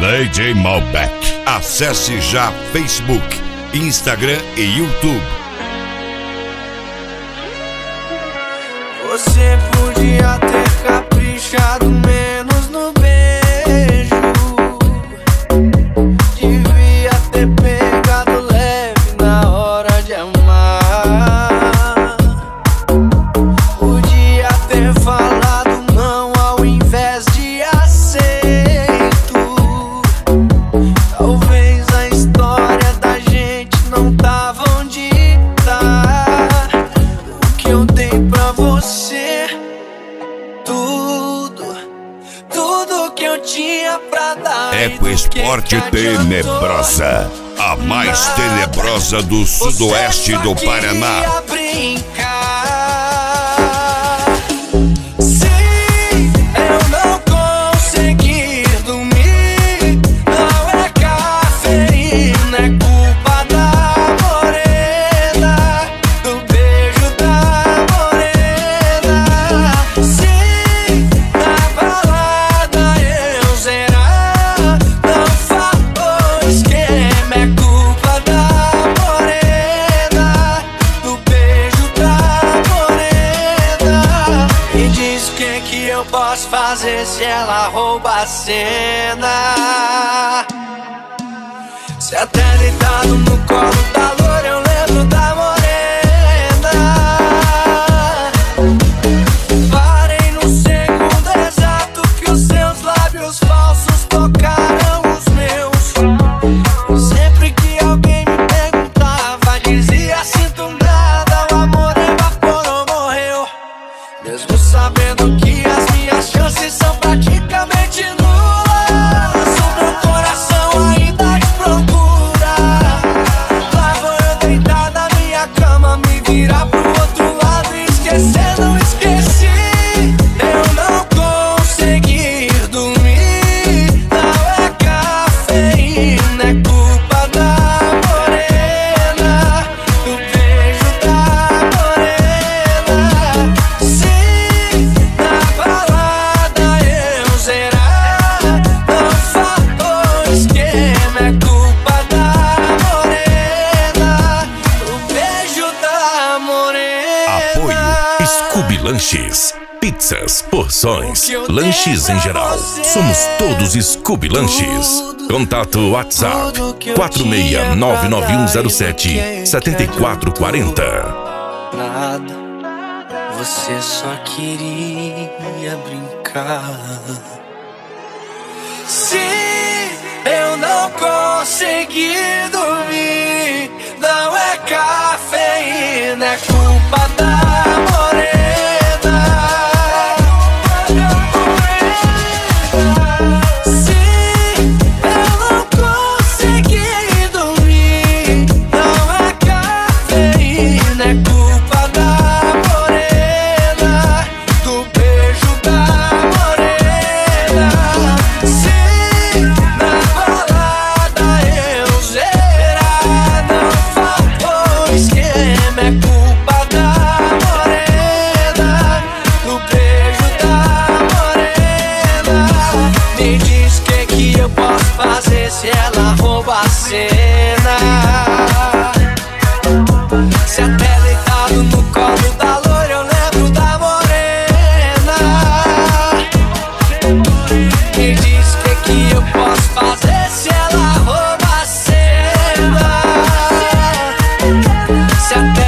DJ Malbec. Acesse já Facebook, Instagram e YouTube. Você podia ter caprichado menos no beijo. Devia ter pegado leve na hora de amar. Podia ter falado não ao invés de aceito. Talvez a história da gente não tava onde tá. O que eu dei pra você, tudo que eu tinha pra dar. Ecoesporte Tenebrosa, a mais tenebrosa do sudoeste do Paraná. Posso fazer se ela rouba a cena? Se até deitado no colo da loura eu lembro da morena. Parei no segundo exato que os seus lábios falsos tocaram os meus. Sempre que alguém me perguntava, dizia sinto nada, o amor evaporou, morreu. Mesmo sabendo que as minhas chances são praticamente nulas, o meu coração ainda te procura. Lá vou eu deitar na minha cama, me virar pro outro lado e esquecer, não esqueci. Eu não consegui dormir, não é cafeína, é culpa da morena, do beijo da morena. Sim, na balada eu zerar, não faltou esquema, é culpa da morena, do beijo da morena. Apoio Scooby Lanches, pizzas, porções, lanches em geral. Somos todos Scooby Lanches. Contato WhatsApp 46991077440. Nada, você só queria brincar. Se eu não consegui dormir, não é cafeína, é culpa da morena. Se eu não consegui dormir, não é cafeína, é culpa da morena, do beijo da morena. Sim, na balada eu zerar, não faltou esquema, é culpa da morena, do beijo da morena. Me diz que eu posso fazer se ela rouba a cena? Se até deitado no colo da loira eu lembro da morena. Me diz que eu posso fazer se ela rouba a cena? Se até